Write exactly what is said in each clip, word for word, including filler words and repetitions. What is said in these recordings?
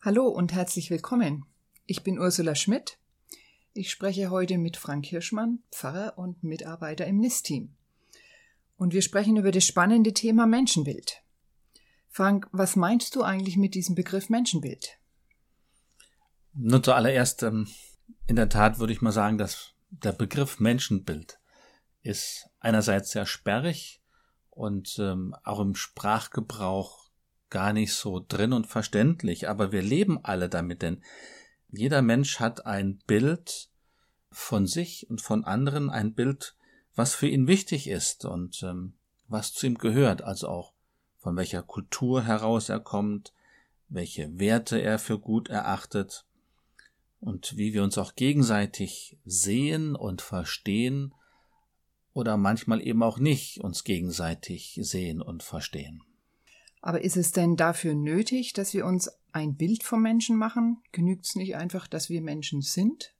Hallo und herzlich willkommen. Ich bin Ursula Schmidt. Ich spreche heute mit Frank Hirschmann, Pfarrer und Mitarbeiter im N I S-Team. Und wir sprechen über das spannende Thema Menschenbild. Frank, was meinst du eigentlich mit diesem Begriff Menschenbild? Nur zuallererst, ähm, in der Tat würde ich mal sagen, dass der Begriff Menschenbild ist einerseits sehr sperrig und ähm, auch im Sprachgebrauch gar nicht so drin und verständlich, aber wir leben alle damit, denn jeder Mensch hat ein Bild von sich und von anderen, ein Bild, was für ihn wichtig ist und ähm, was zu ihm gehört, also auch von welcher Kultur heraus er kommt, welche Werte er für gut erachtet und wie wir uns auch gegenseitig sehen und verstehen oder manchmal eben auch nicht uns gegenseitig sehen und verstehen. Aber ist es denn dafür nötig, dass wir uns ein Bild vom Menschen machen? Genügt es nicht einfach, dass wir Menschen sind?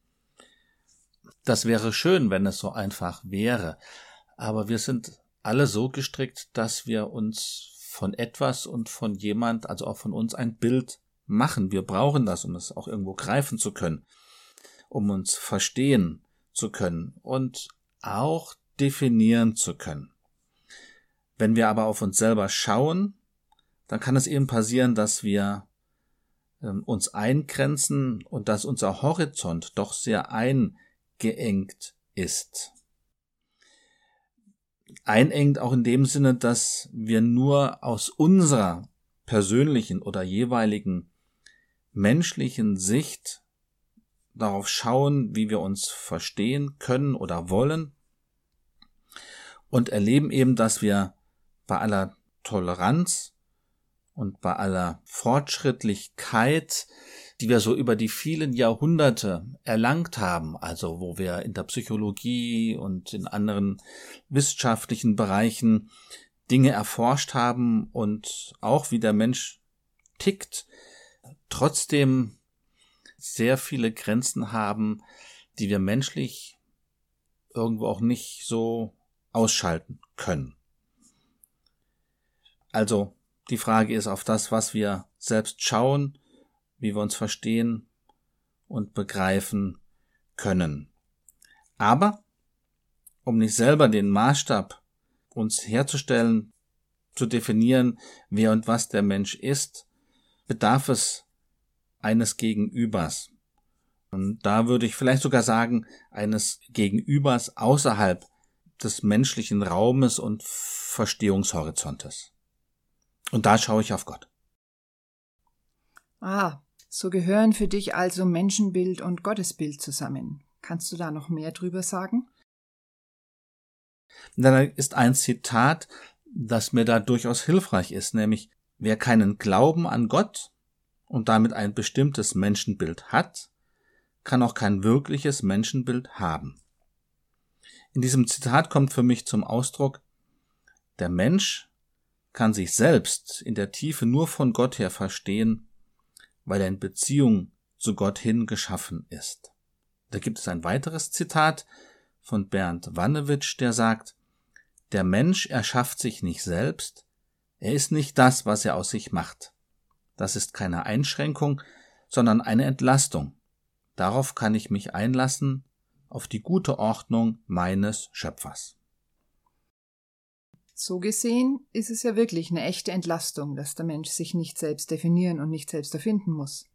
Das wäre schön, wenn es so einfach wäre. Aber wir sind alle so gestrickt, dass wir uns von etwas und von jemand, also auch von uns, ein Bild machen. Wir brauchen das, um es auch irgendwo greifen zu können, um uns verstehen zu können und auch definieren zu können. Wenn wir aber auf uns selber schauen, dann kann es eben passieren, dass wir ähm, uns eingrenzen und dass unser Horizont doch sehr eingeengt ist. Einengt auch in dem Sinne, dass wir nur aus unserer persönlichen oder jeweiligen menschlichen Sicht darauf schauen, wie wir uns verstehen können oder wollen und erleben eben, dass wir bei aller Toleranz und bei aller Fortschrittlichkeit, die wir so über die vielen Jahrhunderte erlangt haben, also wo wir in der Psychologie und in anderen wissenschaftlichen Bereichen Dinge erforscht haben und auch wie der Mensch tickt, trotzdem sehr viele Grenzen haben, die wir menschlich irgendwo auch nicht so ausschalten können. Also die Frage ist auf das, was wir selbst schauen, wie wir uns verstehen und begreifen können. Aber um nicht selber den Maßstab uns herzustellen, zu definieren, wer und was der Mensch ist, bedarf es eines Gegenübers. Und da würde ich vielleicht sogar sagen, eines Gegenübers außerhalb des menschlichen Raumes und Verstehungshorizontes. Und da schaue ich auf Gott. Ah, so gehören für dich also Menschenbild und Gottesbild zusammen. Kannst du da noch mehr drüber sagen? Da ist ein Zitat, das mir da durchaus hilfreich ist, nämlich: Wer keinen Glauben an Gott und damit ein bestimmtes Menschenbild hat, kann auch kein wirkliches Menschenbild haben. In diesem Zitat kommt für mich zum Ausdruck: Der Mensch kann sich selbst in der Tiefe nur von Gott her verstehen, weil er in Beziehung zu Gott hin geschaffen ist. Da gibt es ein weiteres Zitat von Bernd Wannewitsch, der sagt: Der Mensch erschafft sich nicht selbst, er ist nicht das, was er aus sich macht. Das ist keine Einschränkung, sondern eine Entlastung. Darauf kann ich mich einlassen, auf die gute Ordnung meines Schöpfers. So gesehen ist es ja wirklich eine echte Entlastung, dass der Mensch sich nicht selbst definieren und nicht selbst erfinden muss.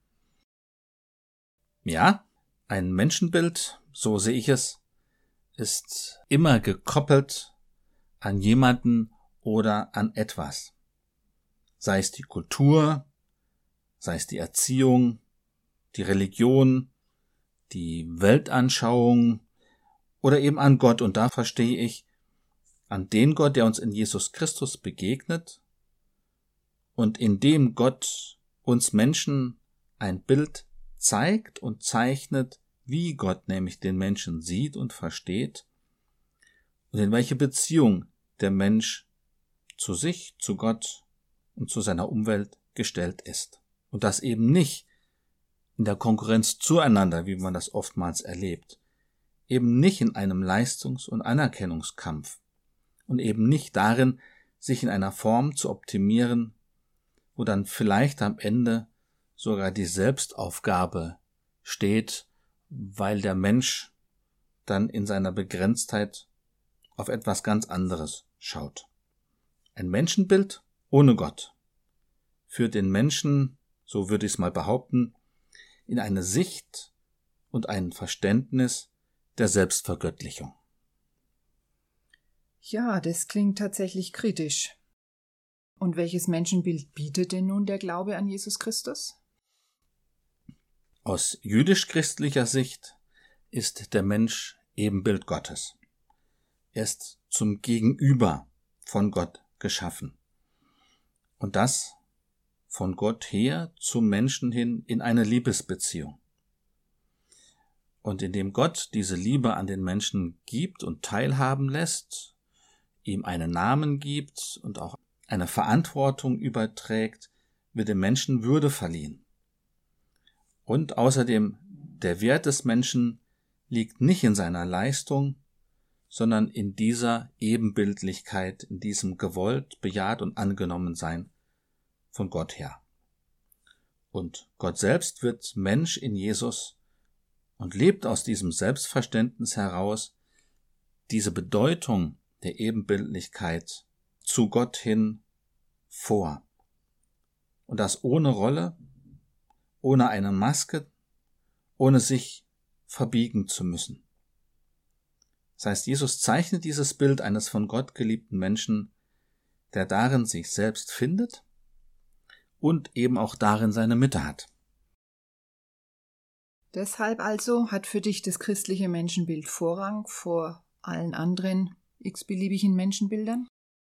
Ja, ein Menschenbild, so sehe ich es, ist immer gekoppelt an jemanden oder an etwas. Sei es die Kultur, sei es die Erziehung, die Religion, die Weltanschauung oder eben an Gott. Und da verstehe ich an den Gott, der uns in Jesus Christus begegnet und in dem Gott uns Menschen ein Bild zeigt und zeichnet, wie Gott nämlich den Menschen sieht und versteht und in welche Beziehung der Mensch zu sich, zu Gott und zu seiner Umwelt gestellt ist. Und das eben nicht in der Konkurrenz zueinander, wie man das oftmals erlebt, eben nicht in einem Leistungs- und Anerkennungskampf und eben nicht darin, sich in einer Form zu optimieren, wo dann vielleicht am Ende sogar die Selbstaufgabe steht, weil der Mensch dann in seiner Begrenztheit auf etwas ganz anderes schaut. Ein Menschenbild ohne Gott führt den Menschen, so würde ich es mal behaupten, in eine Sicht und ein Verständnis der Selbstvergöttlichung. Ja, das klingt tatsächlich kritisch. Und welches Menschenbild bietet denn nun der Glaube an Jesus Christus? Aus jüdisch-christlicher Sicht ist der Mensch Ebenbild Gottes. Er ist zum Gegenüber von Gott geschaffen. Und das von Gott her zum Menschen hin in eine Liebesbeziehung. Und indem Gott diese Liebe an den Menschen gibt und teilhaben lässt, ihm einen Namen gibt und auch eine Verantwortung überträgt, wird dem Menschen Würde verliehen. Und außerdem, der Wert des Menschen liegt nicht in seiner Leistung, sondern in dieser Ebenbildlichkeit, in diesem gewollt, bejaht und angenommen sein von Gott her. Und Gott selbst wird Mensch in Jesus und lebt aus diesem Selbstverständnis heraus diese Bedeutung der Ebenbildlichkeit zu Gott hin vor. Und das ohne Rolle, ohne eine Maske, ohne sich verbiegen zu müssen. Das heißt, Jesus zeichnet dieses Bild eines von Gott geliebten Menschen, der darin sich selbst findet und eben auch darin seine Mitte hat. Deshalb also hat für dich das christliche Menschenbild Vorrang vor allen anderen x-beliebigen Menschenbildern?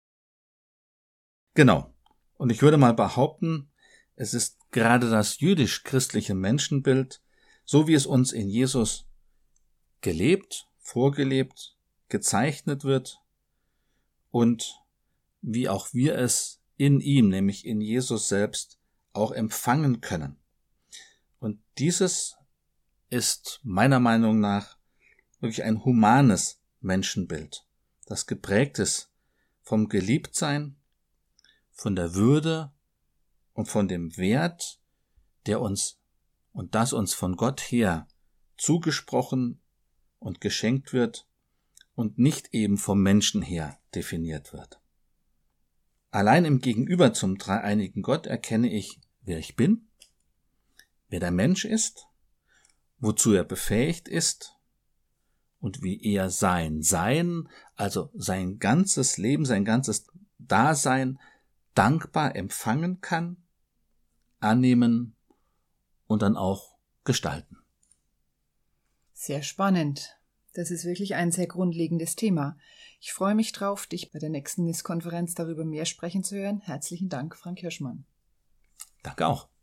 Genau. Und ich würde mal behaupten, es ist gerade das jüdisch-christliche Menschenbild, so wie es uns in Jesus gelebt, vorgelebt, gezeichnet wird und wie auch wir es in ihm, nämlich in Jesus selbst, auch empfangen können. Und dieses ist meiner Meinung nach wirklich ein humanes Menschenbild, das geprägt ist vom Geliebtsein, von der Würde und von dem Wert, der uns und das uns von Gott her zugesprochen und geschenkt wird und nicht eben vom Menschen her definiert wird. Allein im Gegenüber zum dreieinigen Gott erkenne ich, wer ich bin, wer der Mensch ist, wozu er befähigt ist und wie er sein Sein, also sein ganzes Leben, sein ganzes Dasein dankbar empfangen kann, annehmen und dann auch gestalten. Sehr spannend. Das ist wirklich ein sehr grundlegendes Thema. Ich freue mich drauf, dich bei der nächsten N I S-Konferenz darüber mehr sprechen zu hören. Herzlichen Dank, Frank Hirschmann. Danke auch.